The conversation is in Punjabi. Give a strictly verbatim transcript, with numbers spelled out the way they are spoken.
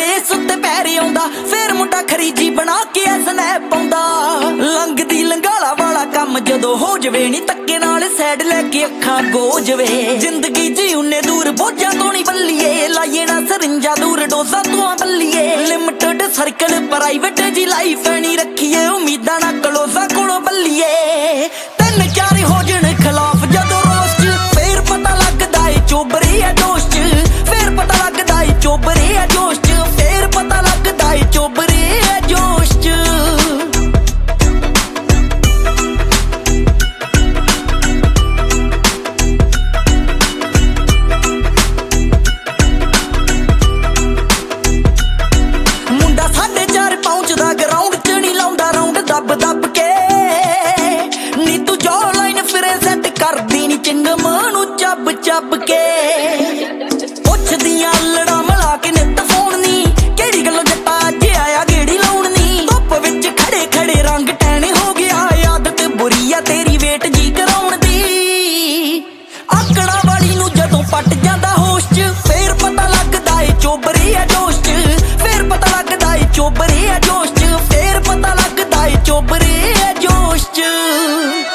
ਫੇਸ ਉੱਤੇ ਪੈਰ ਆਉਂਦਾ ਫੇਰ ਮੁੰਡਾ ਖਰੀਜੀ ਬਣਾ ਕੇ ਸਨੈਪ ਪਾਉਂਦਾ। ਲੰਘਦੀ ਲੰਗਾਲਾ ਵਾਲਾ ਕੰਮ ਜਦੋਂ ਹੋ ਜਵੇ ਨੀ ਧੱਕੇ ਨਾਲ ਸਾਈਡ ਲੈ ਕੇ ਅੱਖਾਂ ਗੋ ਜਵੇ। ਜ਼ਿੰਦਗੀ ਜੀ ਉਹਨੇ ਦੂਰ ਬੋਝਾਂ ਤੋਂ ਨੀ ਬੱਲੀਏ ਲਾਈਏ ਨਾ ਸਰਿੰਜਾ ਦੂਰ ਡੋਸਾ ਤੂੰ ਬੱਲੀਏ। ਲਿਮਟਡ ਸਰਕਲ ਪ੍ਰਾਈਵੇਟ ਜੀ ਲਾਈਫ ਨੀ ਰੱਖੀਏ ਉਮੀਦਾਂ ਨਾ ਕਲੋਜ਼ਾਂ ਕੋਲੋਂ ਬੱਲੀਏ। ਤਿੰਨ ਚਾਰ ਹੋ ਜਣ ਖਿਲਾਫ ਜਦੋਂ ਰੋਸ ਚ ਫੇਰ ਪਤਾ ਲੱਗਦਾ ਏ ਚੋਬਰੇ ਆ ਜੋਸ਼ ਚ। ਫੇਰ ਪਤਾ ਲੱਗਦਾ ਏ ਚੋਬਰੇ ਆ ਜੋਸ਼ ਚ। ਫੇਰ ਪਤਾ ਲੱਗਦਾ ਏ ਚੋਬਰੇ ਆ ਜੋਸ਼ ਚ। ਮੁੰਡਾ ਸਾਢੇ ਚਾਰ ਪਹੁੰਚਦਾ ਗਰਾਊਂਡ ਚ ਨੀ ਲਾਉਂਦਾ ਰਾਉਂਡ ਦੱਬ ਦੱਬ ਕੇ। ਨੀ ਤੂੰ ਜੋ ਲਾਈਨ ਫਿਰੇ ਸੈੱਟ ਕਰਦੀ ਨੀ ਚਿੰਗਮ ਨੂੰ ਚੱਬ ਚੱਬ ਕੇ। ਪੁੱਛਦੀਆਂ ਲੜਾ ਮਲਾ ਕੇ ਨਿੱਤ ਫੋਨ ਨੀ ਕਿਹੜੀ ਗੱਲੋਂ ਜੱਟਾ ਅੱਜ ਆਇਆ ਗੇੜੀ ਲਾਉਣ ਨੀ। ਧੁੱਪ ਵਿੱਚ ਖੜੇ ਖੜੇ ਰੰਗ ਟੈਣੇ ਹੋ ਗਿਆ ਆਦਤ ਬੁਰੀ ਆ ਤੇਰੀ ਵੇਟ ਜੀ ਕਰਾਉਣ ਦੀ। ਆਕੜਾ ਵਾਲੀ ਨੂੰ ਜਦੋਂ ਪੱਟ ਜਾਂਦਾ ਹੋਸ਼ ਚ ਫੇਰ ਪਤਾ ਲੱਗਦਾ ਏ ਚੋਬਰੇ ਆ ਜੋਸ਼ ਚ। ਫੇਰ ਪਤਾ ਲੱਗਦਾ ਏ ਚੋਬਰੇ ਆ ਜੋਸ਼ ਚ। ਫੇਰ ਪਤਾ ਲੱਗਦਾ ਏ ਚੋਬਰੇ ਆ ਜੋਸ਼ ਚ।